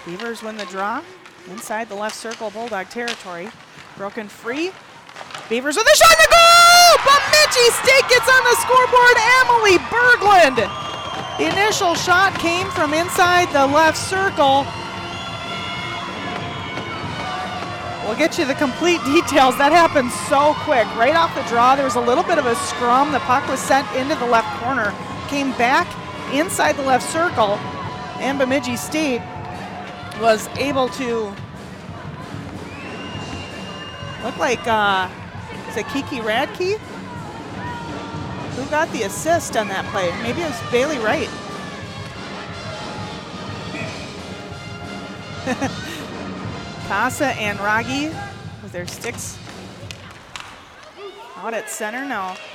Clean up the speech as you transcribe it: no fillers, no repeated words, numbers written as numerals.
Beavers win the draw inside the left circle, Bulldog territory. Broken free. Beavers with a shot in the goal! Bemidji State gets on the scoreboard. Emily Berglund. The initial shot came from inside the left circle. We'll get you the complete details. That happened so quick. Right off the draw, there was a little bit of a scrum. The puck was sent into the left corner, came back inside the left circle, and Bemidji State was able to look like, is it Kiki Radke? Who got the assist on that play? Maybe it was Bailey Wright. Casa and Ragi with their sticks out at center now.